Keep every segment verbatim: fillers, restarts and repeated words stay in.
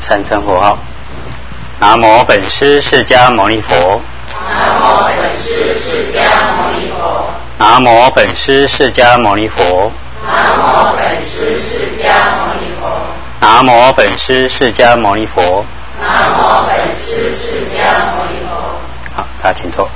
三称佛号。南无本师释迦牟尼佛。 南无本师释迦牟尼佛。 南无本师释迦牟尼佛。 南无本师释迦牟尼佛。 南无本师释迦牟尼佛。 南无本师释迦牟尼佛。 好，大家请坐。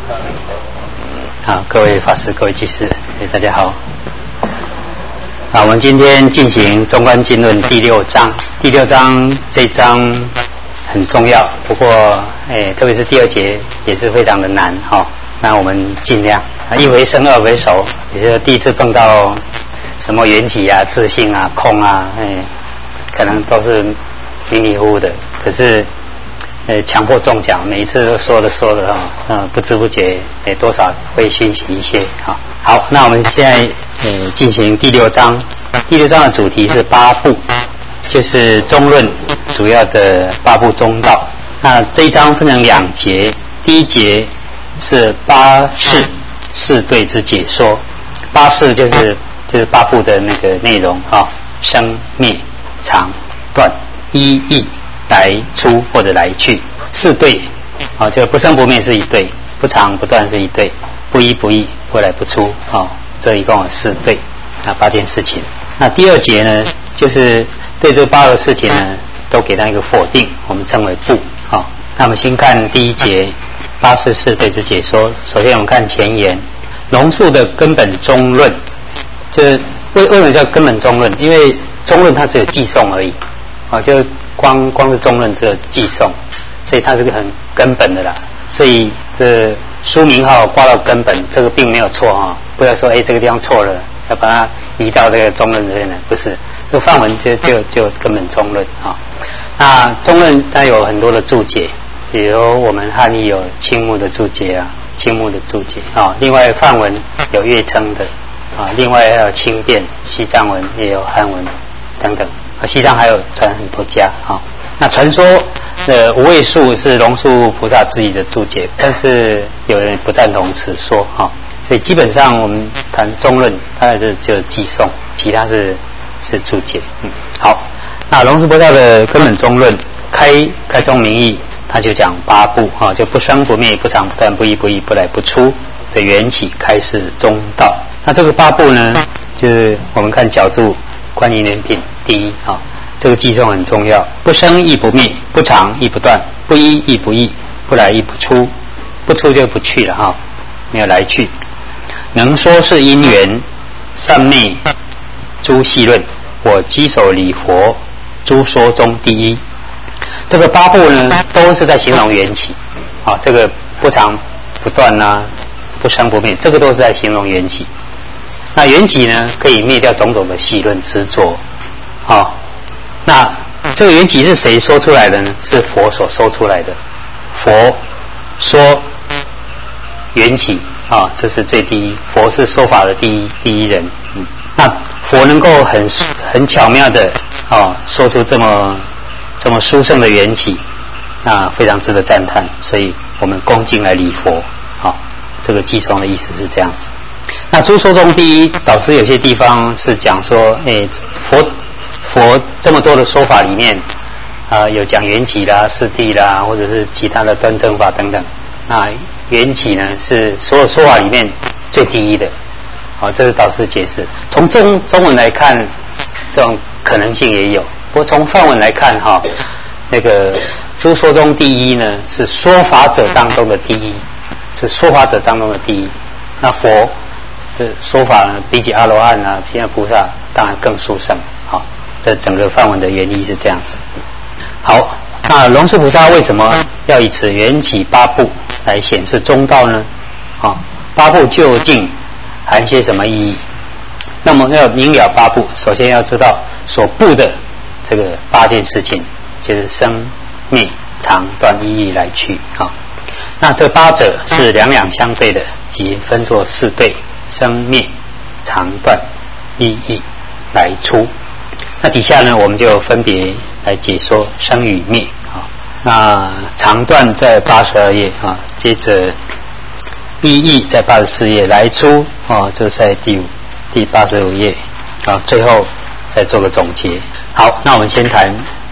好，各位法师、各位居士，大家好。啊，我们今天进行《中观经论》第六章。第六章这一章很重要，不过，哎，特别是第二节也是非常的难哈、哦。那我们尽量啊，一回生，二回熟。也就是第一次碰到什么缘起啊、自性啊、空啊，哎，可能都是迷迷糊糊的。可是，呃，强迫中奖，每一次都说的说的哈，嗯、呃，不知不觉，哎，多少会熏习一些哈、哦。好，那我们现在呃进行第六章。第六章的主题是八部，就是中论主要的八部中道。那这一章分成两节，第一节是八事事对之解说。八事就是就是八部的那个内容啊、哦，生灭长短一义来出或者来去。四对啊、哦，就不生不灭是一对，不长不断是一对，不依不异不来不出啊、哦，这一共有四对啊，八件事情。那第二节呢，就是对这八个事情呢，都给它一个否定，我们称为部。好、哦，那我们先看第一节八事四对之解说。首先我们看前言，龙树的根本中论，就是为为什么叫根本中论？因为中论它只有记诵而已，啊、哦，就光光是中论只有记诵，所以它是个很根本的啦。所以这书名号挂到根本，这个并没有错啊、哦，不要说哎这个地方错了，要把它移到这个中论这边来，不是，这个范文就就就根本中论啊、哦。那中论它有很多的注解，比如我们汉译有青木的注解啊，青木的注解啊、哦。另外梵文有乐称的啊，另外还有轻便，西藏文也有汉文等等啊。西藏还有传很多家啊、哦。那传说的无畏数是龙树菩萨自己的注解，但是有人不赞同此说啊。哦，所以基本上我们谈中论，它是就记诵，其他是是注解。嗯，好，那龙树菩萨的根本中论开开宗明义，他就讲八部啊，就不生不灭、不长不断、不依不异、不来不出的缘起开始中道。那这个八部呢，就是我们看角注观音莲品第一啊，这个记诵很重要。不生亦不灭，不长亦不断，不依亦不异，不来亦不出，不出就不去了哈，没有来去。能说是因缘，善灭诸细论，我稽首礼佛，诸说中第一。这个八部呢，都是在形容缘起，啊，这个不长不断啊，不生不灭，这个都是在形容缘起。那缘起呢，可以灭掉种种的细论执着，啊，那这个缘起是谁说出来的呢？是佛所说出来的。佛说缘起。啊，这是最第一，佛是说法的第一第一人。嗯，那佛能够很很巧妙的哦说出这么这么殊胜的缘起，那非常值得赞叹。所以我们恭敬来礼佛。好、哦，这个寄送的意思是这样子。那诸说中第一，导师有些地方是讲说，哎，佛佛这么多的说法里面，啊、呃，有讲缘起啦、四谛啦，或者是其他的端正法等等。那缘起呢，是所有说法里面最第一的，好、哦，这是导师的解释。从中中文来看，这种可能性也有；不过从梵文来看，哈、哦，那个诸说中第一呢，是说法者当中的第一，是说法者当中的第一。那佛的说法呢，比起阿罗汉啊、其他菩萨，当然更殊胜。好、哦，这整个梵文的原理是这样子。好，那龙树菩萨为什么要以此缘起八部来显示中道呢？啊、哦，八部究竟含些什么意义？那么要明了八部，首先要知道所布的这个八件事情，就是生灭长短依义来去啊、哦。那这八者是两两相对的，即分作四对：生灭、长短、依义来出。那底下呢，我们就分别来解说生与灭啊。那长短在八十二页啊，接着意义在八十四页，来出啊，这是在第五第八十五页啊，最后再做个总结。好，那我们先谈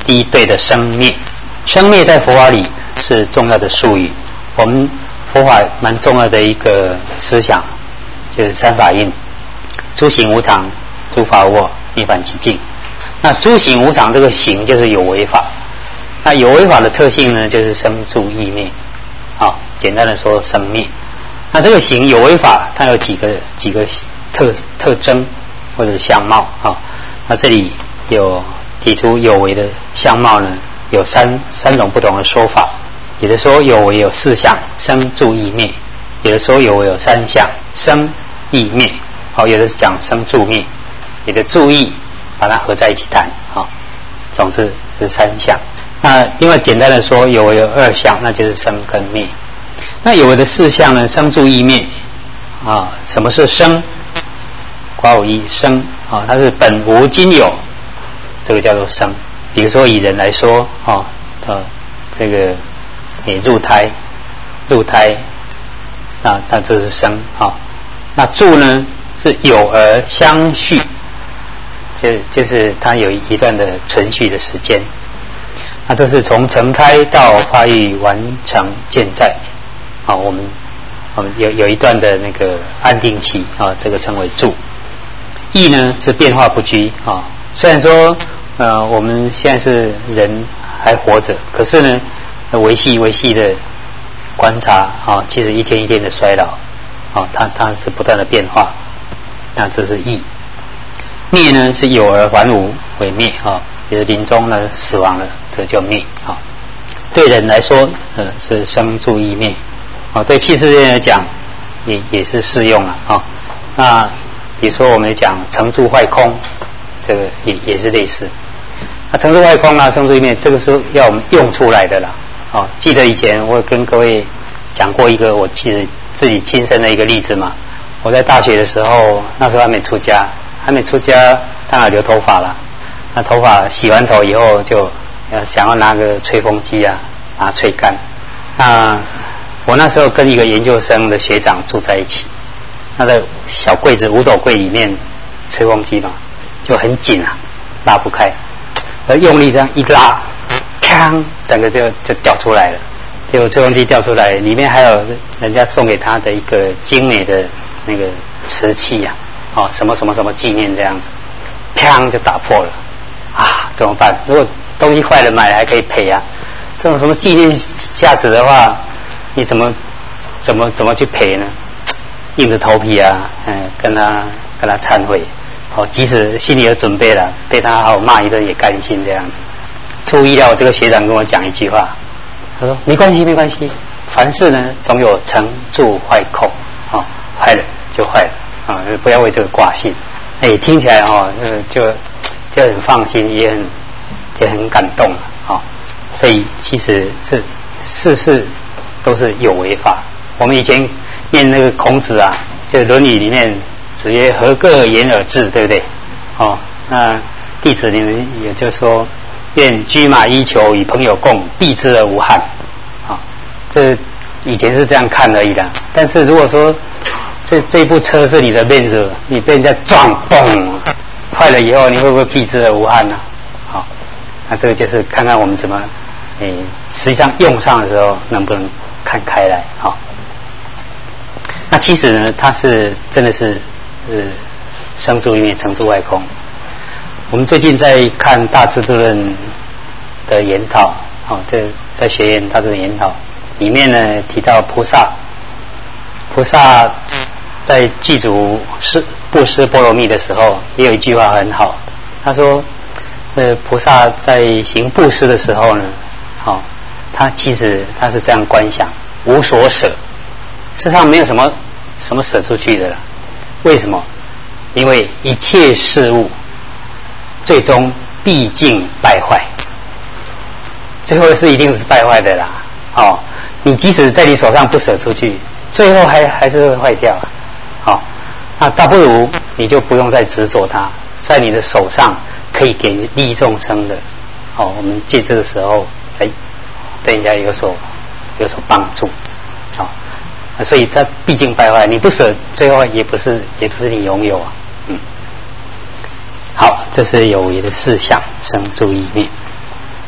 第一对的生灭。生灭在佛法里是重要的术语，我们佛法蛮重要的一个思想就是三法印：诸行无常，诸法无我，涅槃寂静。那诸行无常，这个行就是有为法。那有为法的特性呢，就是生住异灭。好，简单的说，生灭。那这个行有为法，它有几个几个特特征或者相貌啊？那这里有提出有为的相貌呢，有三三种不同的说法。有的说有为有四相，生住异灭；有的说有为有三相，生异灭。好，有的是讲生住灭，有的注意把它合在一起谈。好，总之是三相。那另外简单的说，有为有二相，那就是生跟灭。那有为的四相呢，生住异灭啊。什么是生？寡有一生啊，它是本无今有，这个叫做生。比如说以人来说啊，呃，这个也入胎，入胎，那那这是生啊。那住呢是有而相续，就就是它有一段的存续的时间。那这是从成胎到发育完成健在。啊，我们我们有有一段的那个安定期啊，这个称为住。意呢是变化不居啊。虽然说呃我们现在是人还活着，可是呢维系维系的观察啊，其实一天一天的衰老啊，它它是不断的变化。那这是意。灭呢是有而还无为灭啊，比如临终呢死亡了，这叫灭啊。对人来说，呃是生住异灭。哦，对气世界来讲，也也是适用了啊、哦。那比如说我们讲成住坏空，这个也也是类似。那成住坏空啊，生住异灭，这个是要我们用出来的啦。哦，记得以前我跟各位讲过一个我记得自己亲身的一个例子嘛。我在大学的时候，那时候还没出家，还没出家，当然留头发了。那头发洗完头以后，就要想要拿个吹风机啊，把它吹干。那我那时候跟一个研究生的学长住在一起，那在小柜子五斗柜里面，吹风机嘛就很紧啊，拉不开，而用力这样一拉，锵，整个就就掉出来了。结果吹风机掉出来，里面还有人家送给他的一个精美的那个瓷器呀、啊，哦，什么什么什么纪念这样子，锵就打破了，啊，怎么办？如果东西坏了买了还可以赔啊，这种什么纪念价值的话。你怎么怎么怎么去赔呢？硬着头皮啊，嗯，跟他跟他忏悔，哦，即使心里有准备了，被他好骂一顿也甘心这样子。出乎意料，这个学长跟我讲一句话，他说：“没关系，没关系，凡事呢总有成住坏空，哦，坏了就坏了啊、哦，不要为这个挂心。”哎，听起来哦，呃，就就很放心，也很就很感动了啊、哦。所以其实这事事。都是有为法。我们以前念那个孔子啊，就《论语》里面子曰：“何各言而至？”对不对？哦，那弟子里面也就说：“愿车马衣裘与朋友共，避之而无憾。”啊、哦，这以前是这样看而已啦。但是如果说这这部车是你的面子，你被人家撞嘣坏了以后，你会不会避之而无憾呢？好、哦，那这个就是看看我们怎么，诶，实际上用上的时候能不能看开来，好、哦。那其实呢，它是真的是，呃，生住异灭，成住坏空。我们最近在看《大智度论》的研讨，哦，这在学院大智度研讨里面呢提到菩萨，菩萨在具足施布施波罗蜜的时候，也有一句话很好，他说，呃，菩萨在行布施的时候呢，好、哦。他其实他是这样观想，无所舍，事实上没有什么什么舍出去的了。为什么？因为一切事物最终毕竟败坏，最后是一定是败坏的啦。哦，你即使在你手上不舍出去，最后还还是会坏掉。好、哦，那倒不如你就不用再执着它，在你的手上可以给利益众生的。哦，我们借这个时候再对人家有所有所帮助，好、哦，所以它毕竟败坏，你不舍，最后也不是也不是你拥有啊，嗯。好，这是有为的四相，生住异灭。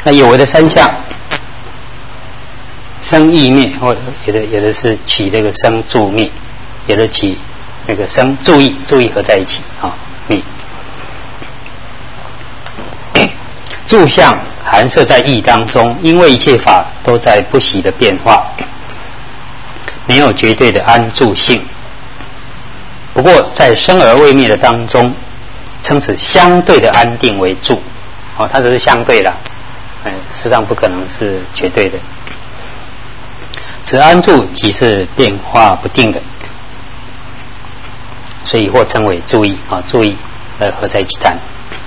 那有为的三相，生异灭，或有的有的是起那个生住灭，有的起那个生住异，住异合在一起啊、哦，灭。住相含摄在义当中，因为一切法都在不息的变化，没有绝对的安住性。不过在生而未灭的当中，称此相对的安定为住，哦，它只是相对啦，哎，事实上不可能是绝对的。此安住即是变化不定的，所以或称为住异啊，住异呃合在一起谈。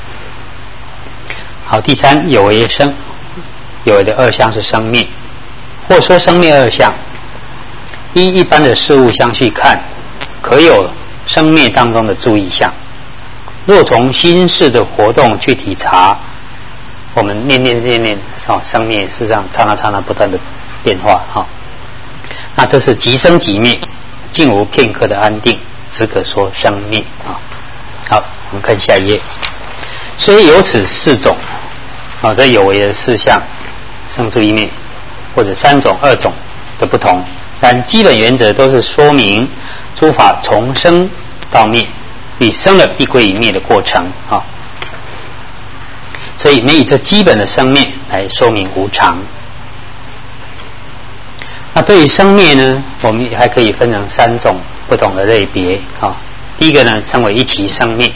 好，第三，有为生，有为的二相是生灭，或说生灭二相，依一般的事物相续看，可有生灭当中的住异相。若从心事的活动去体察，我们念念念念，哦，生灭事实上刹那刹那不断的变化哈、哦。那这是即生即灭，竟无片刻的安定，只可说生灭啊、哦。好，我们看下一页。虽有此四种，啊、哦，这有为的四项，生住异灭，或者三种、二种的不同，但基本原则都是说明诸法从生到灭，与生了必归于灭的过程啊、哦。所以，没以这基本的生灭来说明无常。那对于生灭呢，我们还可以分成三种不同的类别啊、哦。第一个呢，称为一期生灭。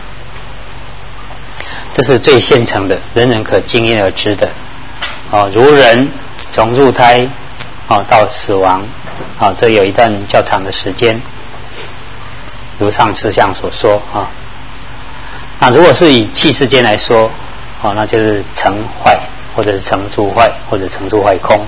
这是最现成的，人人可经验而知的，哦，如人从入胎，哦到死亡，哦，这有一段较长的时间，如上师相所说啊、哦。那如果是以气世间来说，哦，那就是成坏，或者是成住坏，或者成住坏空，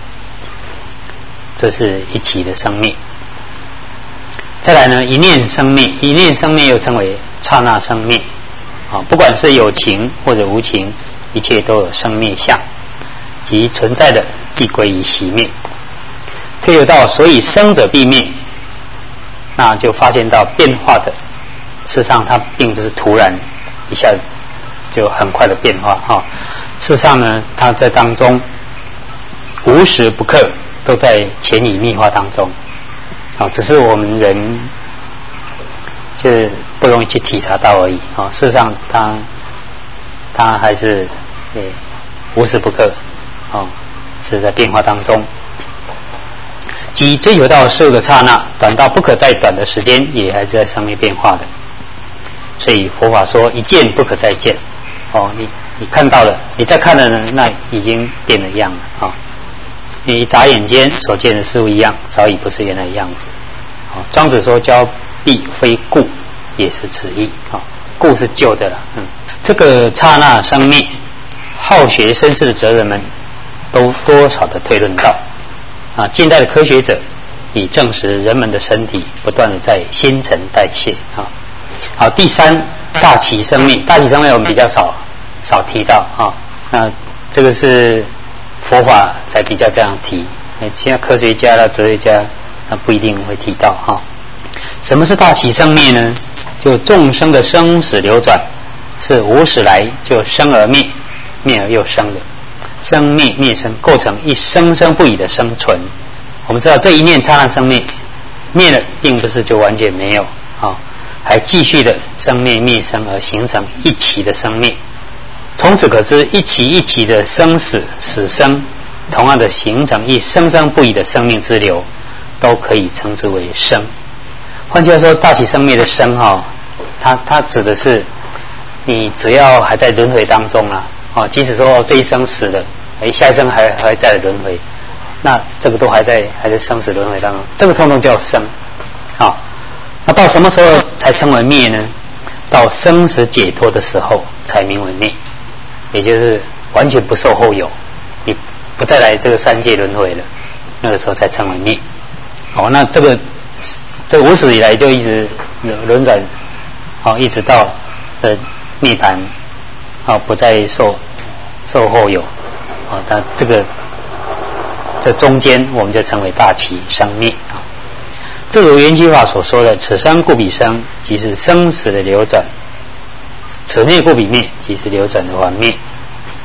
这是一期的生灭。再来呢，一念生灭，一念生灭又称为刹那生灭。不管是有情或者无情，一切都有生灭相，即存在的必归于息灭。推流到所以生者必灭，那就发现到变化的，事实上它并不是突然一下就很快的变化哈、哦。事实上呢，它在当中无时不刻都在潜移默化当中，啊、哦，只是我们人就是不容易去体察到而已啊、哦！事实上它，它它还是呃无时不刻哦，是在变化当中。即追求到事物的刹那，短到不可再短的时间，也还是在上面变化的。所以佛法说一见不可再见哦，你你看到了，你再看了呢，那已经变了样了啊、哦！你一眨眼间所见的事物一样，早已不是原来的样子。哦，庄子说交必非故。也是此意啊，故是旧的了。嗯，这个刹那生灭，好学深思的哲人们都多少的推论到啊。近代的科学者已证实，人们的身体不断的在新陈代谢啊。好，第三，大期生灭，大期生灭我们比较少少提到啊。那这个是佛法才比较这样提，现在科学家啦、哲学家那不一定会提到哈。什么是大期生灭呢？就众生的生死流转是无始来就生而灭，灭而又生的，生灭灭生构成一生生不已的生存。我们知道这一念刹那生灭，灭了并不是就完全没有啊、哦，还继续的生灭灭生而形成一期的生灭。从此可知，一期一期的生死死生，同样的形成一生生不已的生命之流，都可以称之为生。换句话说，大期生灭的生哈、哦，它它指的是你只要还在轮回当中啦、啊，哦，即使说这一生死了，哎，下一生还还在轮回，那这个都还在还在生死轮回当中，这个通通叫生，好、哦，那到什么时候才称为灭呢？到生死解脱的时候才名为灭，也就是完全不受后有，你不再来这个三界轮回了，那个时候才称为灭。哦，那这个。这无始以来就一直轮转，哦，一直到呃涅槃，哦，不再受受后有，哦，它这个这中间我们就称为大期生灭啊。这如圆觉法所说的，此生故彼生，即是生死的流转；此灭故彼灭，即是流转的完灭。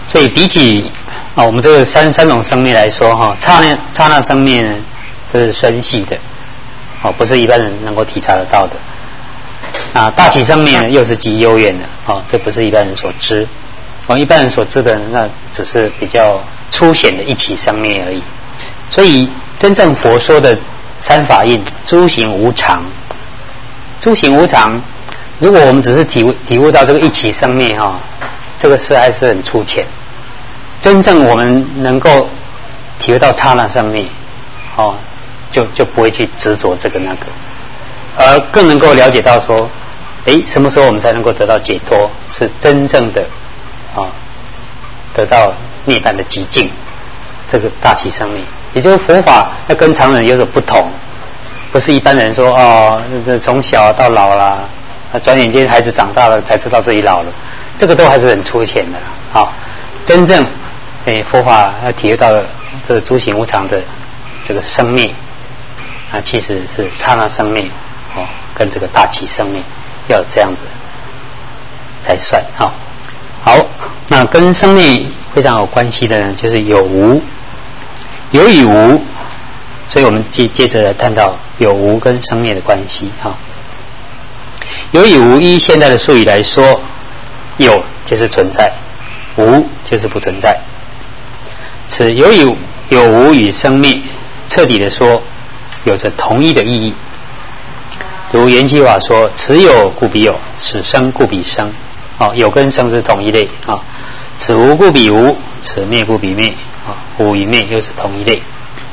所以比起啊我们这个三三种生灭来说哈，刹那刹那生灭呢，这是深细的，哦，不是一般人能够体察得到的。啊，大起生灭呢，又是极幽远的，哦，这不是一般人所知。哦，一般人所知的，那只是比较粗显的一起生灭而已。所以，真正佛说的三法印，诸行无常，诸行无常。如果我们只是体悟体悟到这个一起生灭哈、哦，这个是还是很粗浅。真正我们能够体会到刹那生灭，哦，就就不会去执着这个那个，而更能够了解到说，诶，什么时候我们才能够得到解脱？是真正的啊、哦，得到涅槃的极境，这个大起生灭，也就是佛法要跟常人有所不同，不是一般人说哦，从小到老啦。啊，转眼间孩子长大了才知道自己老了，这个都还是很粗浅的。好、哦，真正诶佛法要体会到这个诸行无常的这个生灭啊，其实是刹那生灭哦，跟这个大起生灭要这样子才算。好、哦，好，那跟生灭非常有关系的呢，就是有无，有与无，所以我们接接着来探讨有无跟生灭的关系。哈、哦。有与无，依现在的术语来说，有就是存在，无就是不存在。此有与有无与生灭，彻底的说，有着同一的意义。如缘起法说：“此有故彼有，此生故彼生。”哦，有跟生是同一类啊、哦。此无故彼无，此灭故彼灭。啊、哦，无与灭又是同一类。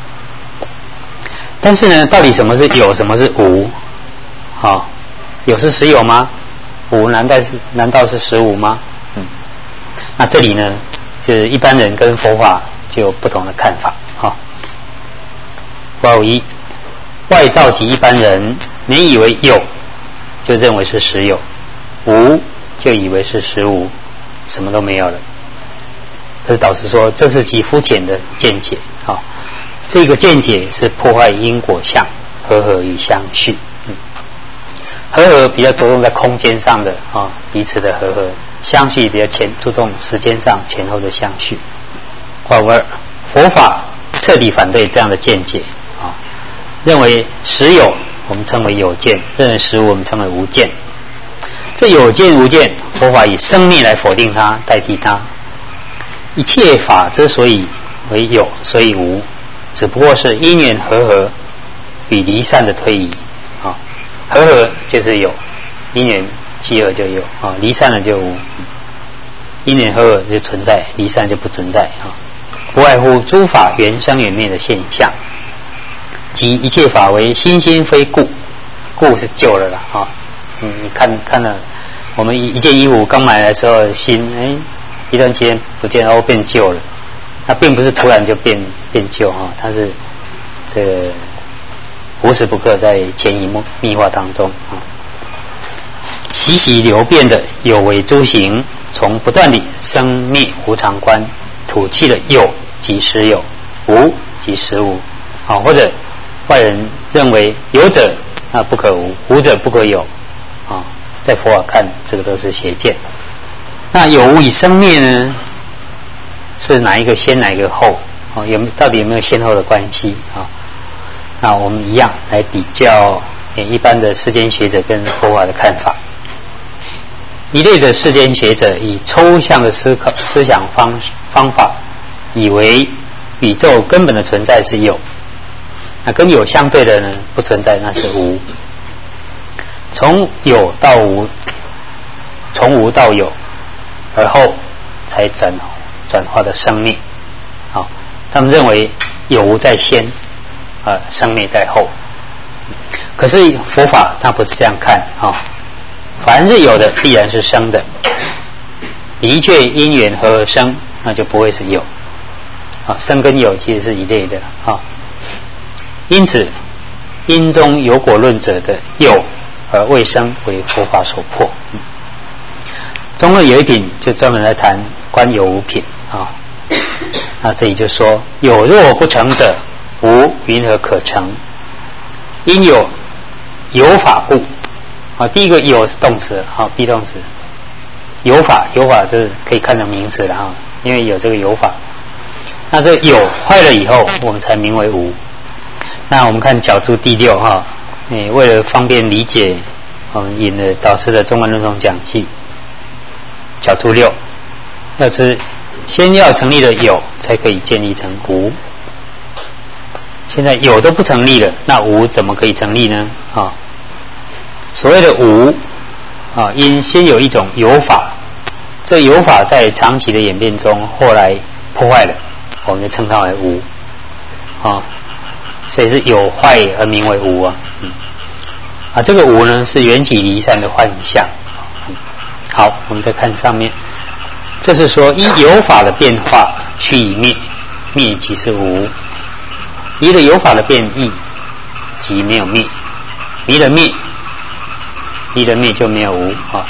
但是呢，到底什么是有，什么是无？啊、哦？有是实有吗？无难道是难道是实无吗？嗯，那这里呢，就是一般人跟佛法就有不同的看法。哈、哦，八五一，外道及一般人，你以为有，就认为是实有；无，就以为是实无，什么都没有了。可是导师说，这是极肤浅的见解。哈、哦，这个见解是破坏因果相，和合与相续。和合比较着重在空间上的啊、哦，彼此的和合；相续比较前注重时间上前后的相续。括弧二，佛法彻底反对这样的见解啊、哦，认为实有我们称为有见，认为实无我们称为无见。这有见无见，佛法以生灭来否定它，代替它。一切法之所以为有，所以无，只不过是因缘和合与离散的推移。和合就是有，因缘契合就有啊，离散了就无。因缘和合就存在，离散就不存在啊。不外乎诸法缘生缘灭的现象，即一切法为心心非故，故是旧了啦啊。嗯，你看看了，我们一一件衣服刚买来的时候新，哎，一段时间不见哦变旧了，它并不是突然就变变旧哈，它是这个。无时不刻在潜移密化当中啊，习习流变的有为诸行，从不断地生灭无常观，吐气的有即实有，无即实无啊，或者外人认为有者啊不可无，无者不可有啊，在佛法看这个都是邪见。那有无与生灭呢，是哪一个先哪一个后啊？有到底有没有先后的关系啊？那我们一样来比较一般的世间学者跟佛法的看法。一类的世间学者以抽象的思考思想方方法，以为宇宙根本的存在是有，那跟有相对的呢不存在，那是无。从有到无，从无到有，而后才转转化的生灭。好，他们认为有无在先。呃，生灭在后，可是佛法它不是这样看啊、哦。凡是有的，必然是生的，的确因缘合而生，那就不会是有啊、哦。生跟有其实是一类的啊、哦。因此，因中有果论者的有而未生，为佛法所破。嗯、中论有一品就专门来谈观有无品啊。那、哦、这里就说：有若不成者。无云何可成？因有有法故啊。第一个有是动词啊 ，be 动词。有法有法这可以看成名词了啊。 因为有这个有法。那这个有坏了以后，我们才名为无。那我们看角注第六哈，诶，为了方便理解，我们引了导师的中观论宗讲记，角注六，要是先要成立了有，才可以建立成无。现在有都不成立了，那无怎么可以成立呢？啊，所谓的无啊，因先有一种有法，这有法在长期的演变中，后来破坏了，我们就称它为无啊。所以是有坏而名为无啊。嗯，啊，这个无呢是缘起离散的幻象。嗯，好，我们再看上面，这是说依有法的变化去以灭，灭即是无。离了有法的变异，即没有灭；离了灭，离了灭就没有无啊。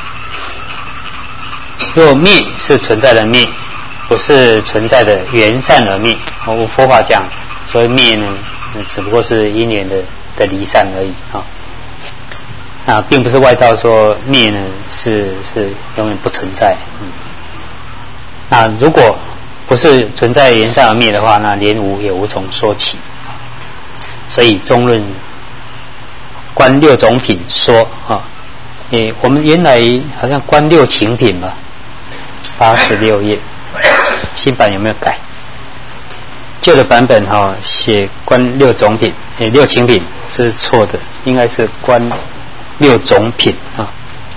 若灭是存在的灭，不是存在的缘散而灭。我佛法讲，所谓灭呢，只不过是因缘的的离散而已啊。啊，并不是外道说灭呢是是永远不存在。嗯，那如果不是存在缘散而灭的话，那连无也无从说起。所以中论观六种品说啊，诶，我们原来好像观六情品吧，八十六页，新版有没有改？旧的版本哈、哦、写观六种品，诶，六情品这是错的，应该是观六种品啊。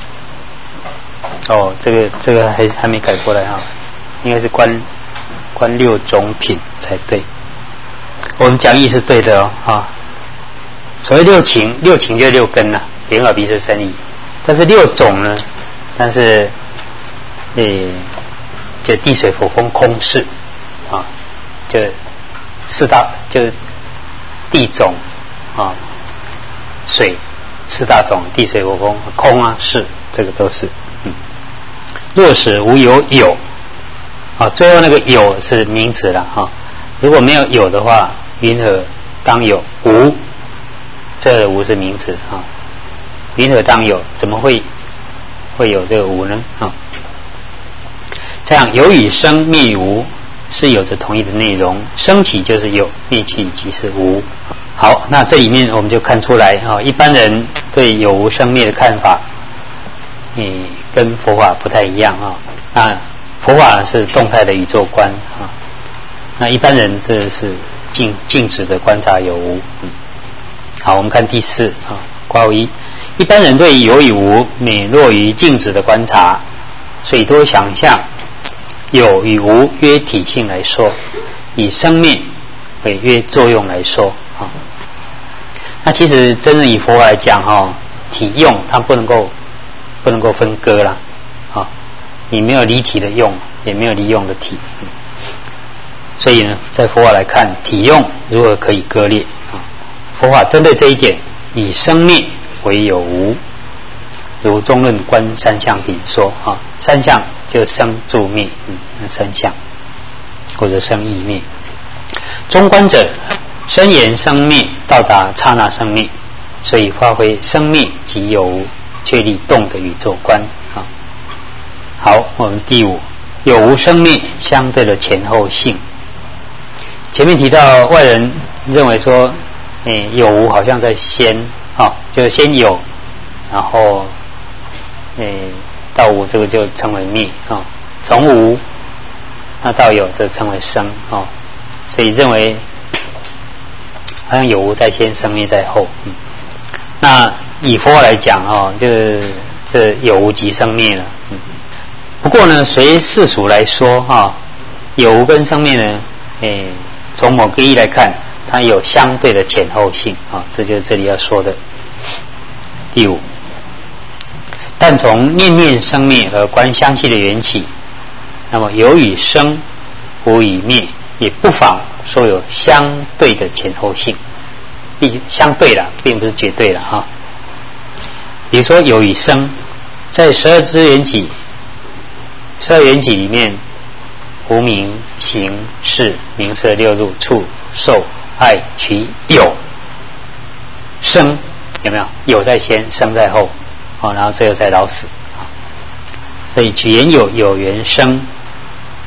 哦，这个这个还还没改过来哈、啊，应该是观观六种品才对。我们讲义是对的哦，啊，所谓六情，六情就六根呐、啊，眼耳鼻舌身意。但是六种呢，但是，诶，就地水火风空识，啊，就四大，就地种啊，水四大种，地水火风空啊识，这个都是，嗯。若使无有有，啊，最后那个有是名词了哈、啊。如果没有有的话，云何当有无？这个无是名词啊。云何当有？怎么会会有这个无呢？啊，这样有与生灭与无是有着同一的内容，生起就是有，灭去即是无。好，那这里面我们就看出来啊，一般人对有无生灭的看法，嗯，跟佛法不太一样啊。那佛法是动态的宇宙观啊。那一般人这是静静止的观察有无。嗯，好，我们看第四啊，括弧一，一般人对有与无美落于静止的观察，所以多想象有与无约体性来说，以生灭为约作用来说啊。那其实真正以佛来讲哈、哦，体用它不能够不能够分割啦啊，你没有离体的用，也没有离用的体。嗯，所以呢，在佛法来看，体用如何可以割裂啊？佛法针对这一点，以生灭为有无，如中论观三相品说啊，三相就生住灭，嗯，那三相或者生异灭。中观者深研生灭，到达刹那生灭，所以发挥生灭即有无，确立动的宇宙观啊。好，我们第五，有无生灭相对的前后性。前面提到外人认为说，诶，有无好像在先啊，就是先有，然后诶到无，这个就称为灭啊。从无那到有，这称为生啊。所以认为好像有无在先，生灭在后。嗯，那以佛法来讲啊，就是这有无即生灭了。嗯，不过呢，随世俗来说啊，有无跟生灭呢，诶。从某个意义来看，它有相对的前后性啊，这就是这里要说的。第五，但从念念生灭而观相续的缘起，那么有与生，无与灭，也不妨说有相对的前后性，并相对了，并不是绝对了哈。比如说有与生，在十二支缘起，十二缘起里面，无明、行、识、名色、六入、触、受、爱、取、有，生有没有？有在先，生在后，哦，然后最后再老死。所以取缘有，有缘生，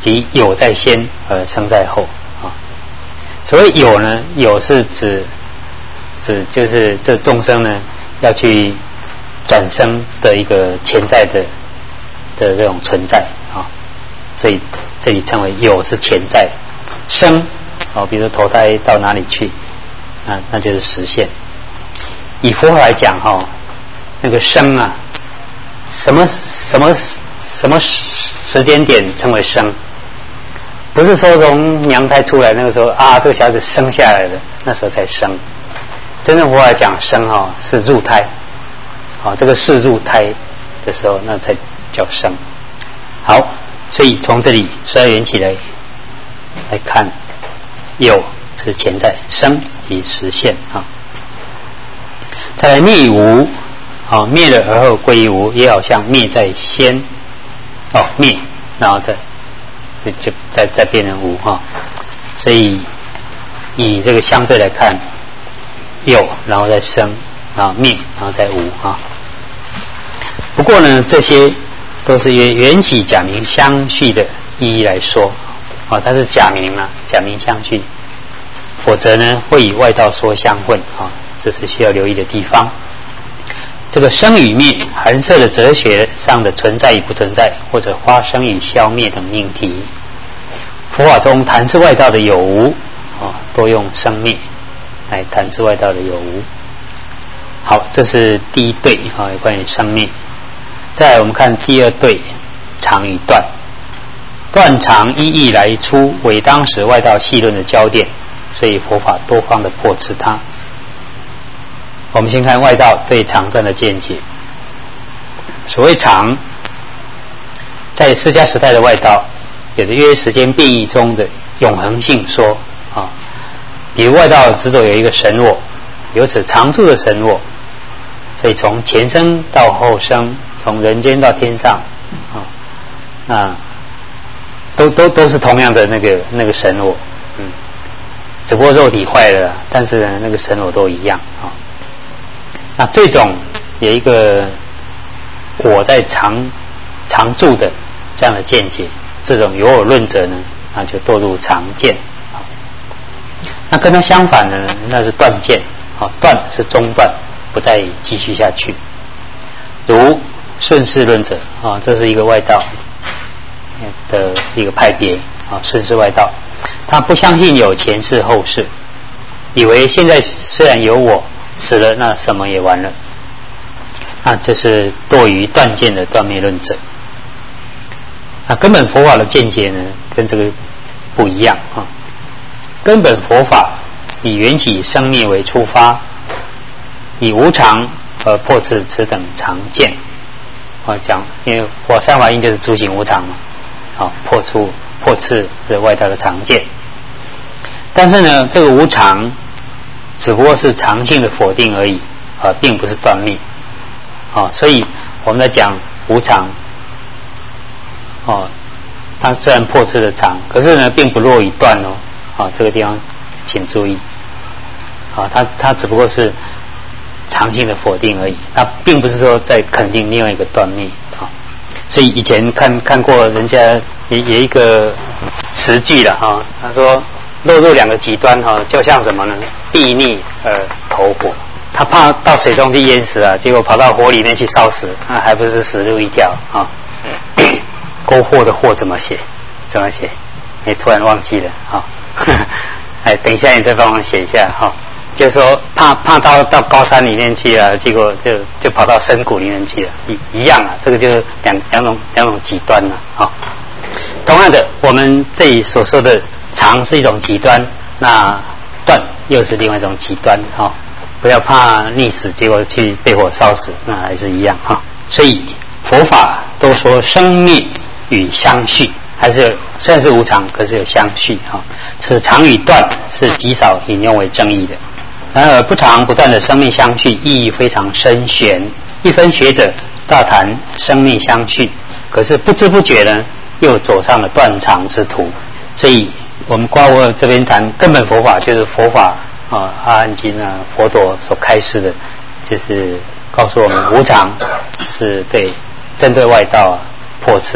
即有在先而生在后啊。所谓有呢，有是指指就是这众生呢要去转生的一个潜在的的这种存在啊，所以这里称为有是潜在生啊，比如说投胎到哪里去，那那就是实现。以佛法来讲哈、哦，那个生啊，什么什么什么时间点称为生？不是说从娘胎出来那个时候啊，这个小孩子生下来的那时候才生。真正佛法来讲生哈、哦、是入胎，啊、哦、这个是入胎的时候那才叫生。好，所以从这里十二缘起来来看，有是潜在，生即实现啊。再来灭无，啊灭了而后归于无，也好像灭在先，哦灭，然后再就再再变成无哈。所以以这个相对来看，有然后再生，然后灭，然后再无啊。不过呢，这些都是缘缘起假名相续的意义来说，啊，它是假名啊，假名相续，否则呢会以外道说相混啊，这是需要留意的地方。这个生与灭含摄了哲学上的存在与不存在，或者发生与消灭等命题。佛法中谈是外道的有无啊，多用生灭来谈是外道的有无。好，这是第一对啊，有关于生灭。再来我们看第二对，常与断。断常一义来出，为当时外道细论的焦点，所以佛法多方的破斥它。我们先看外道对常断的见解。所谓常，在释迦时代的外道，有的约时间变异中的永恒性说啊，比如外道执着有一个神我，有此常住的神我，所以从前生到后生，从人间到天上啊，那都都都是同样的那个那个神我，嗯，只不过肉体坏了，但是呢，那个神我都一样啊。那这种有一个我在常常住的这样的见解，这种有我论者呢，那就堕入常见。那跟它相反的呢，那是断见，啊，断是中断，不再继续下去。如顺世论者啊，这是一个外道的一个派别啊，顺世外道，他不相信有前世后世，以为现在虽然有我，死了那什么也完了。那这是堕于断见的断灭论者。那根本佛法的见解呢，跟这个不一样啊。根本佛法以缘起生灭为出发，以无常而破斥此等常见。啊，讲因为我三法印就是诸行无常嘛，啊，破除破斥这外道的常见。但是呢，这个无常只不过是常性的否定而已，啊，并不是断灭。啊，所以我们在讲无常，哦，它虽然破斥了常，可是呢，并不落于断哦。啊，这个地方请注意。啊，它它只不过是常性的否定而已，它并不是说在肯定另外一个断灭。啊，所以以前看看过人家也有一个词句了哈、啊，他说落入两个极端哈、啊，就像什么呢？避逆而投火。他怕到水中去淹死啊，结果跑到火里面去烧死，那、啊、还不是死路一条啊？勾惑的惑怎么写？怎么写？你突然忘记了啊？哎，等一下你再帮我写一下哈、啊。就是说怕怕到到高山里面去了，结果就就跑到深谷里面去了，一一样啊。这个就是两两种两种极端了啊。同样的，我们这里所说的常是一种极端，那断又是另外一种极端哈。啊，不要怕溺死，结果去被火烧死，那还是一样哈。所以佛法都说生灭与相续，还是有虽然是无常，可是有相续哈。此常与断是极少引用为正义的。然而不常不断的生命相续，意义非常深玄。一分学者大谈生命相续，可是不知不觉呢，又走上了断常之途。所以我们瓜沃这边谈根本佛法，就是佛法。啊，阿含经啊，佛陀所开示的，就是告诉我们无常是对针对外道啊破斥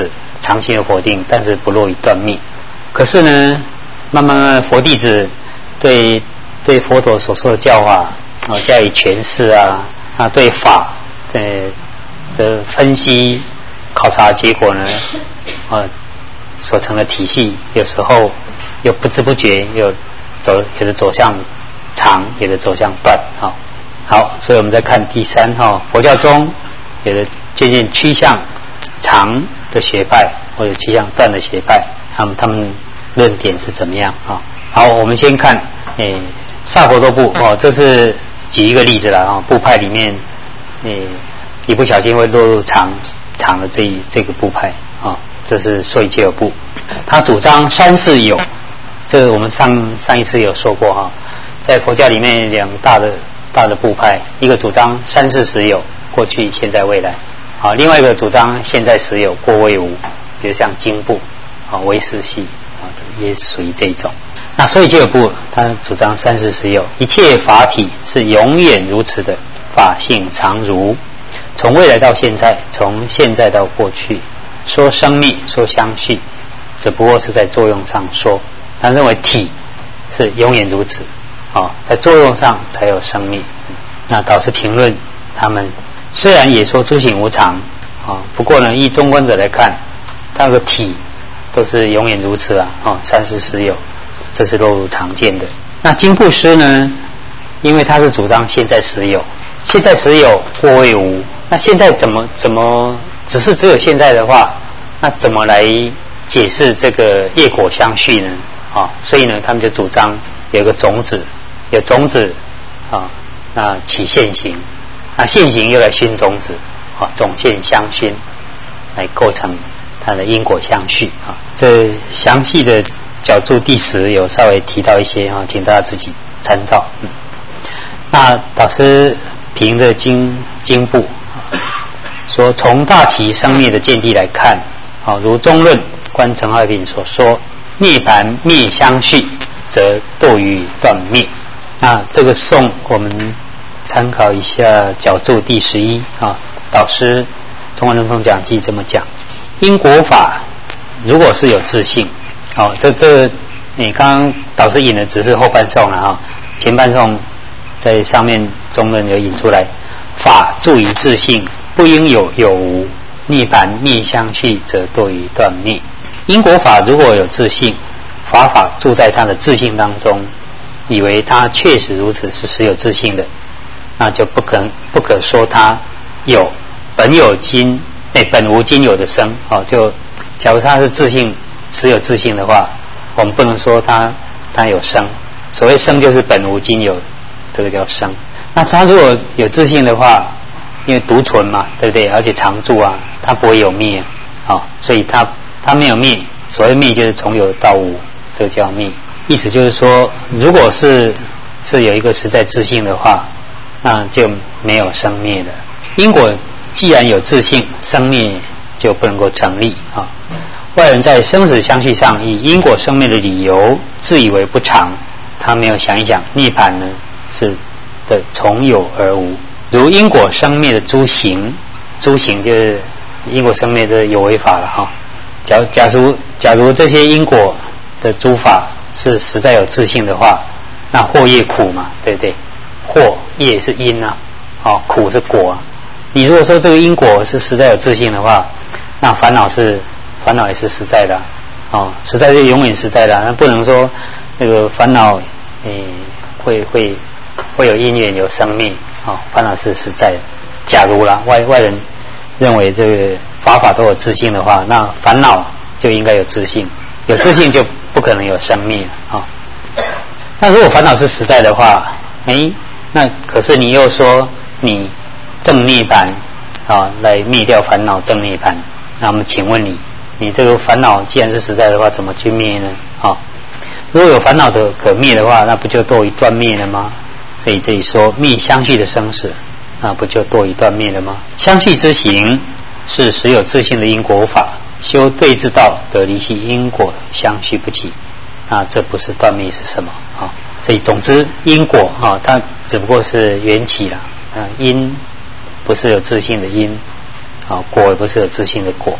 常心的否定，但是不落于断灭。可是呢，慢慢佛弟子对对佛陀所说的教法啊加以诠释啊，啊对法的的分析考察结果呢，啊所成的体系，有时候又不知不觉又走，有的走向长，有的走向断啊。好，所以我们再看第三哈，佛教中有的渐渐趋向长的学派，或者趋向断的学派，他们他们论点是怎么样啊？好，我们先看诶萨婆多部哦，这是举一个例子了啊，部派里面诶一不小心会落入长长的这一这个部派啊，这是所以就有部，他主张三世有，这个我们上上一次有说过哈，在佛教里面两大的。大的部派，一个主张三世实有，过去、现在、未来，啊，另外一个主张现在实有，过未无，比如像经部，啊，唯识系，啊，也属于这一种。那所以就有部，他主张三世实有，一切法体是永远如此的，法性常如，从未来到现在，从现在到过去，说生灭，说相续，只不过是在作用上说，他认为体是永远如此。哦，在作用上才有生命。那导师评论他们虽然也说诸行无常啊、哦，不过呢，依中观者来看，它的体都是永远如此啊。哦，三世实有，这是落入常见的。那经部师呢，因为他是主张现在实有，现在实有过未无。那现在怎么怎么只是只有现在的话，那怎么来解释这个业果相续呢？啊、哦，所以呢，他们就主张有一个种子。有种子啊，那起现行，那现行又来熏种子啊，种现相熏，来构成它的因果相续啊。这详细的角注第十有稍微提到一些啊，请大家自己参照。嗯，那导师凭着经经部啊，说从大齐生灭的见地来看，啊，如中论观陈二品所说，涅槃灭相续，则堕于断灭。那这个颂我们参考一下角注第十一啊，导师中观论颂讲记这么讲：因果法如果是有自性，哦，这这你刚刚导师引的只是后半颂了哈，前半颂在上面中论有引出来，法住于自性，不应有有无，涅槃灭相续，则堕于断灭。因果法如果有自性，法法住在它的自性当中。以为它确实如此，是实有自性的，那就不可不可说它有本有今哎本无今有的生哦。就假如它是自性实有自性的话，我们不能说它它有生。所谓生就是本无今有，这个叫生。那它如果有自性的话，因为独存嘛，对不对？而且常住啊，它不会有灭啊、哦，所以它它没有灭。所谓灭就是从有到无，这个叫灭。意思就是说，如果是是有一个实在自性的话，那就没有生灭了。因果既然有自性，生灭就不能够成立啊。外人在生死相续上以因果生灭的理由自以为不常，他没有想一想涅槃呢是的从有而无。如因果生灭的诸行，诸行就是因果生灭这有为法了哈。假假如假如这些因果的诸法是实在有自性的话，那祸业苦嘛，对不对？祸业是因啊，哦，苦是果啊。你如果说这个因果是实在有自性的话，那烦恼是烦恼也是实在的、啊，哦，实在是永远实在的、啊。那不能说那个烦恼，诶，会会会有因缘有生灭，哦，烦恼是实在的。假如啦，外外人认为这个法法都有自性的话，那烦恼就应该有自性，有自性就不可能有生灭啊、哦。那如果烦恼是实在的话，哎，那可是你又说你正涅槃啊，来灭掉烦恼，正涅槃。那我们请问你，你这个烦恼既然是实在的话，怎么去灭呢？啊、哦，如果有烦恼的可灭的话，那不就堕于断灭了吗？所以这里说灭相续的生死，那不就堕于断灭了吗？相续之行是实有自性的因果法，修对治道得离系因果相续不起，那这不是断灭是什么啊？所以总之因果啊，它只不过是缘起了啊，因不是有自性的因啊，果也不是有自性的果。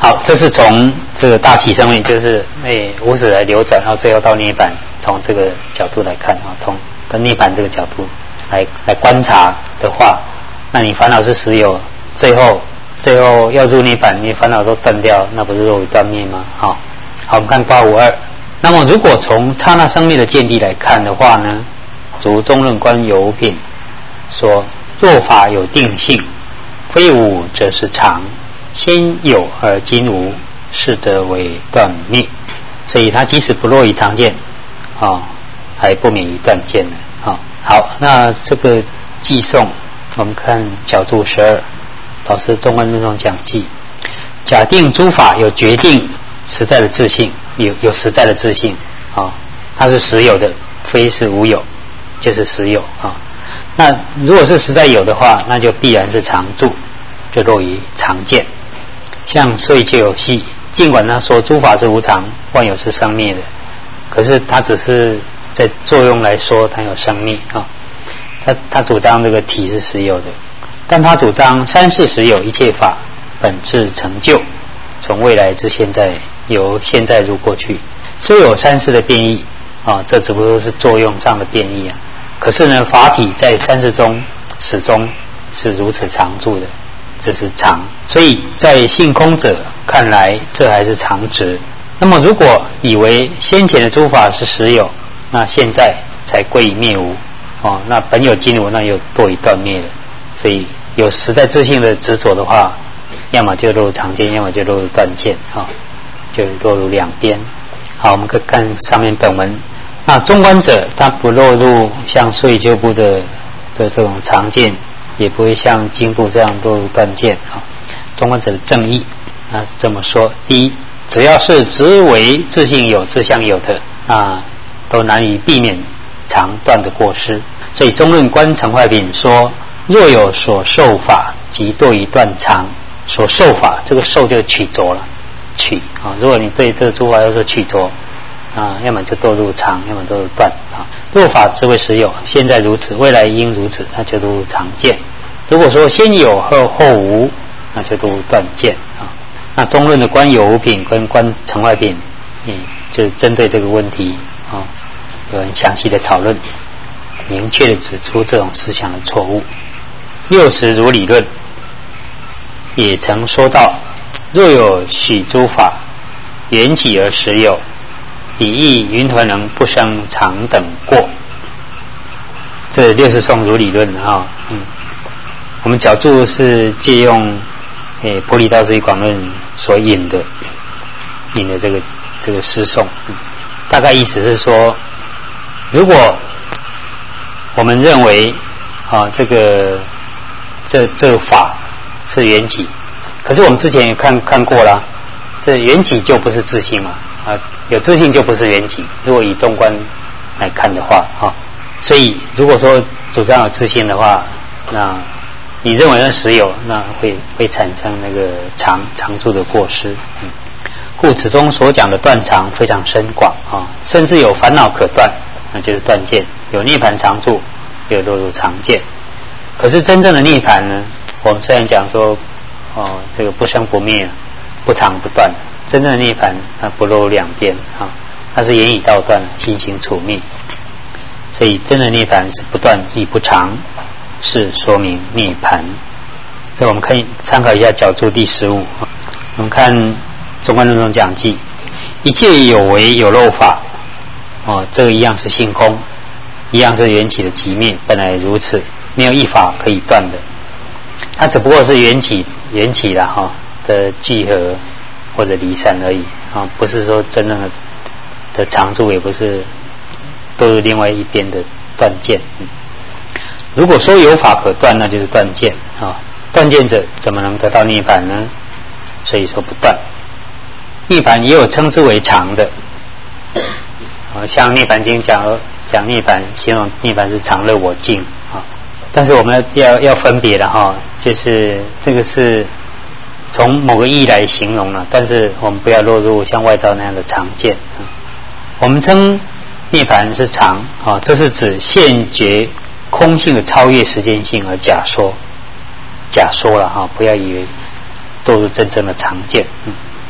好，这是从这个大起生灭，就是哎无始来流转，然后最后到涅槃，从这个角度来看啊，从到涅槃这个角度来来观察的话，那你烦恼是实有，最后最后要入涅槃，你烦恼都断掉，那不是若于断灭吗？好，好，我们看八五二。那么如果从刹那生灭的见地来看的话呢，如中论观有品说，若法有定性，非无则是常。先有而今无，是则为断灭。所以它即使不落于常见，哦，还不免于断见了。哦，好，那这个寄颂，我们看角注十二，导师中观论中讲记。假定诸法有决定实在的自性，有有实在的自性，啊、哦，它是实有的，非是无有，就是实有啊、哦。那如果是实在有的话，那就必然是常住，就落于常见。像岁就有系，尽管他说诸法是无常，万有是生灭的，可是他只是在作用来说它有生灭啊。他他主张这个体是实有的，但他主张三世实有，一切法本质成就，从未来至现在，由现在入过去，虽有三世的变异啊，这只不过是作用上的变异啊。可是呢，法体在三世中始终是如此常住的。这是常，所以在性空者看来，这还是常值。那么，如果以为先前的诸法是实有，那现在才归于灭无，哦，那本有今无，那又堕于断灭了。所以，有实在自性的执着的话，要么就落入常见，要么就落入断见，啊、哦，就落入两边。好，我们可以看上面本文。那中观者，他不落入像岁旧部的的这种常见。也不会像经部这样落入断见啊。中观者的正义啊是这么说：第一，只要是执为自性有、自相有的，啊，都难以避免常断的过失。所以中论观成坏品说：若有所受法，即堕于断常。所受法，这个受就是取着了，取啊。如果你对这个诸法有所取着啊，要么就堕入常，要么堕入断啊。若法之为实有，现在如此，未来应如此，那就都常见。如果说先有后后无，那就都断见啊。那中论的观有无品跟观成坏品，嗯，就是针对这个问题啊，有很详细的讨论，明确的指出这种思想的错误。六十如理论也曾说到：若有许诸法缘起而实有，彼亦云何能不生常等过？这六十颂如理论啊，嗯，我们角注是借用诶《婆离道次第广论》所引的引的这个这个诗颂，嗯，大概意思是说，如果我们认为啊这个这这个法是缘起，可是我们之前也看看过了，这缘起就不是自性嘛，啊。有自性就不是缘起，如果以中观来看的话，哈、哦，所以如果说主张有自性的话，那你认为那实有，那会会产生那个常常住的过失，嗯，故此中所讲的断常非常深广啊、哦，甚至有烦恼可断，那就是断见；有涅槃常住，有落入常见。可是真正的涅槃呢，我们虽然讲说，哦，这个不生不灭，不常不断。真正的涅槃，它不落入两边啊，它是言语道断，心行处灭。所以真的涅槃是不断亦不常，是说明涅槃。这我们可以参考一下角注第十五。我们看中观论中讲记：一切有为有漏法，哦，这个一样是性空，一样是缘起的寂灭，本来如此，没有一法可以断的。它只不过是缘起缘起了哈、哦、的聚合。或者离散而已啊，不是说真正的的常住，也不是都是另外一边的断见。嗯，如果说有法可断，那就是断见啊。断见者怎么能得到涅槃呢？所以说不断。涅槃也有称之为常的啊，像《涅槃经》讲讲涅槃，形容涅槃是常乐我净啊。但是我们要要分别的哈，就是这个是。从某个意义来形容了，但是我们不要落入像外道那样的常见。我们称涅槃是常啊，这是指现觉空性的超越时间性而假说，假说了哈，不要以为都是真正的常见。嗯，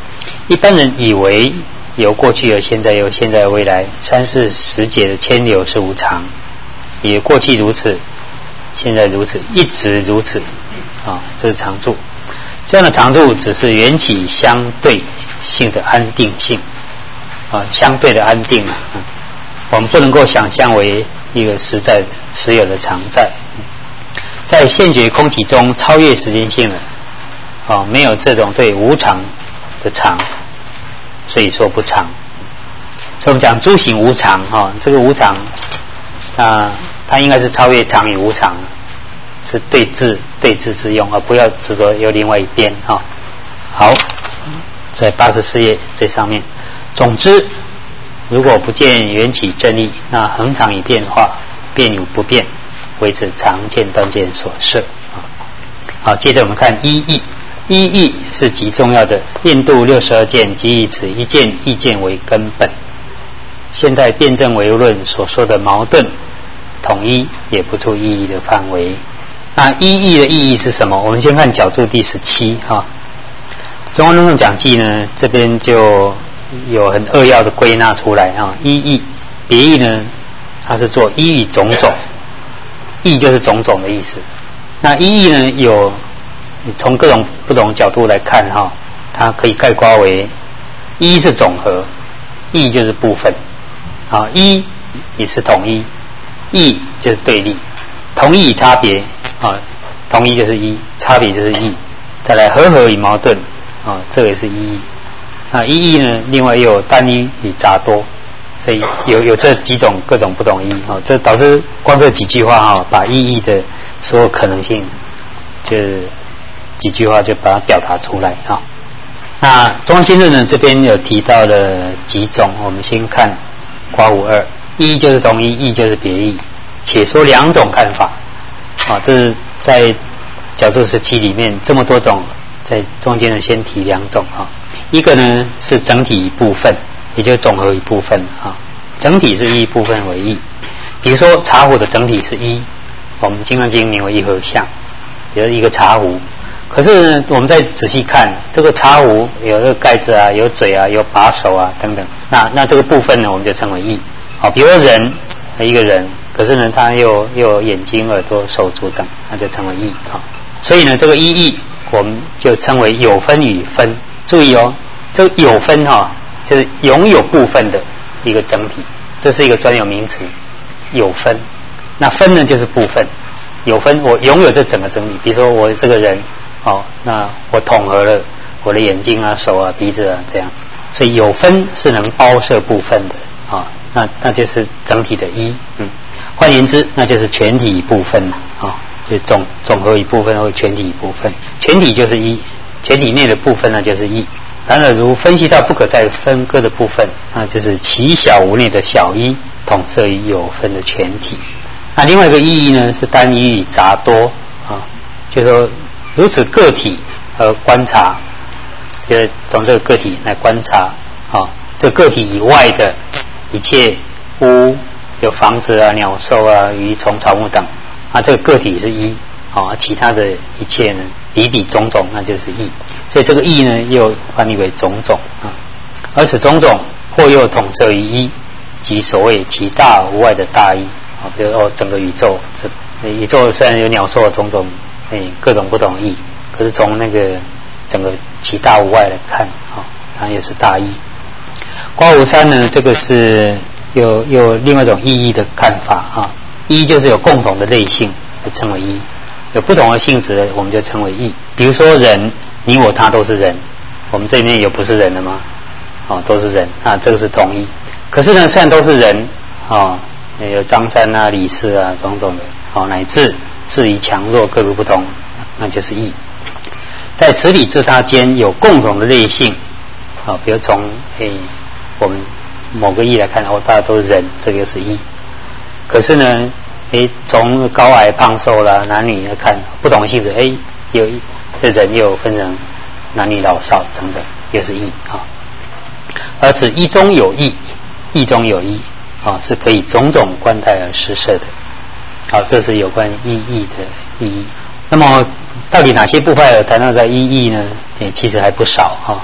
一般人以为有过去有现在有现在有未来，三世十劫的牵流是无常，也过去如此，现在如此，一直如此啊，这是常住。这样的常住只是缘起相对性的安定性啊，相对的安定啊，我们不能够想象为一个实在实有的常在。在现觉空体中超越时间性的啊，没有这种对无常的常，所以说不常。所以我们讲诸行无常啊，这个无常啊，它应该是超越常与无常，是对治对治之用，而不要执着有另外一边啊。好，在八十四页最上面。总之，如果不见缘起正义，那恒常以变化，变有不变，为之常见断见所摄。好，接着我们看一义。一义是极重要的，印度六十二见即以此一见意见为根本。现代辩证唯物论所说的矛盾统一也不出意义的范围。那一义的意义是什么？我们先看角注第十七哈。中观论众讲记呢，这边就有很扼要的归纳出来啊。一义别义呢，它是做一与种种，义就是种种的意思。那一义呢，有从各种不同角度来看哈，它可以概括为一是总和，义就是部分。啊，一也是统一，义就是对立，同义与差别啊，同一就是一，差别就是义。再来和合与矛盾啊，这个也是一义。那一义呢，另外又有单一与杂多，所以有有这几种各种不同义啊。这导致光这几句话哈，把意义的所有可能性，就是几句话就把它表达出来啊。那中观经论呢，这边有提到了几种，我们先看括弧二，一就是同一，义就是别义，且说两种看法啊。这是在角注十七里面这么多种，在中间呢先提两种啊。一个呢是整体一部分，也就是总和一部分啊。整体是一部分为义，比如说茶壶的整体是一，我们金刚经名为一合相，比如一个茶壶。可是呢，我们再仔细看这个茶壶，有这个盖子啊，有嘴啊，有把手啊等等。那那这个部分呢，我们就称为义。好，比如说人，一个人，可是呢，他又又有眼睛、耳朵、手足等，那就称为义。好，所以呢，这个一义我们就称为有分与分。注意哦，这个有分哈、哦，就是拥有部分的一个整体，这是一个专有名词。有分，那分呢就是部分。有分，我拥有这整个整体。比如说我这个人。哦，那我统合了我的眼睛啊、手啊、鼻子啊这样子，所以有分是能包摄部分的啊、哦，那那就是整体的一，嗯，换言之，那就是全体一部分啊、哦，就总总和一部分或全体一部分，全体就是一，全体内的部分呢就是一。然而，如分析到不可再分割的部分，那就是其小无内的小一统摄于有分的全体。那另外一个意义呢是单一与杂多啊、哦，就是说。如此个体和观察，就是从这个个体来观察啊、哦，这个个体以外的一切物，有房子啊、鸟兽啊、鱼虫草木等，啊，这个个体是一啊、哦，其他的一切呢，比比种种，那就是义。所以这个义呢，又翻译为种种啊。而此种种或又统摄于一，即所谓其大无外的大义啊。比如哦，整个宇宙，这宇宙虽然有鸟兽的种种。哎，各种不同义，可是从那个整个其大无外来看，啊、哦，它也是大义。括弧三呢，这个是有有另外一种意义的看法啊。一就是有共同的类性，就称为一；有不同的性质的，我们就称为义。比如说人，你我他都是人，我们这里面有不是人的吗？哦，都是人啊，这个是同一。可是呢，虽然都是人，哦，有张三啊、李四啊，种种的，哦，乃至。至于强弱各个不同，那就是义。在此理自他间有共同的类性，啊，比如从诶我们某个义来看，哦，大家都是人，这个是义。可是呢，诶从高矮胖瘦啦、男女来看，不同性质，诶有这人又分成男女老少等等，又是义啊。而此义中有义，义中有义啊，是可以种种观待而施设的。好，这是有关意义的意义。那么，到底哪些部派有谈到在意义呢？也其实还不少哈、哦。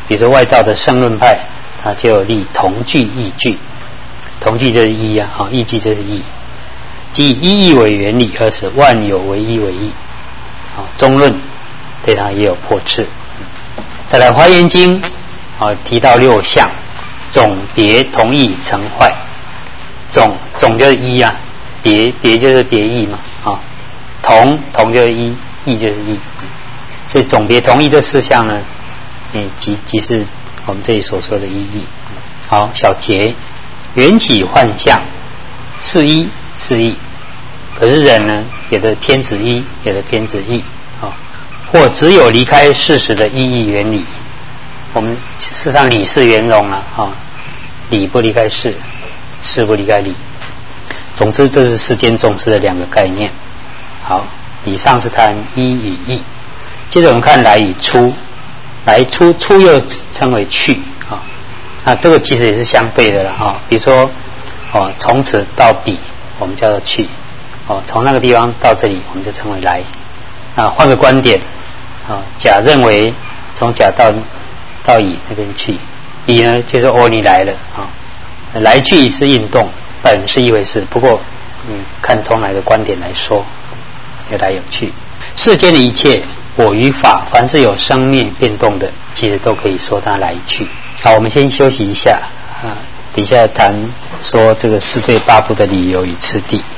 比如说外道的胜论派，它就有立同具异句，同具就是一啊，啊，异句就是一，即以一义为原理，而使万有为一为一。啊，中论对它也有破斥。再来《华严经》啊，提到六相，总别同义成坏。总总就是一啊，别别就是别义嘛，啊，同同就是一，义就是义，所以总别同义这四项呢，嗯，即即是我们这里所说的一义。好，小结，缘起幻象，是一是义，可是人呢，有的偏执一，有的偏执义，啊，或只有离开事实的意义原理。我们事实上理是圆融了，啊，理不离开事。事不离开理，总之这是世间总师的两个概念。好，以上是谈一与义，接着我们看来与出，来出出又称为去啊，那这个其实也是相对的了啊。比如说哦，从此到彼，我们叫做去，哦，从那个地方到这里，我们就称为来。啊，换个观点啊，甲认为从甲到到乙那边去，乙呢就是哦你来了啊。来去是运动，本是一回事，不过嗯，看从哪个观点来说，有来有去。世间的一切我与法，凡是有生命变动的，其实都可以说它来去。好，我们先休息一下啊，等一下谈说这个四对八不的理由与次第。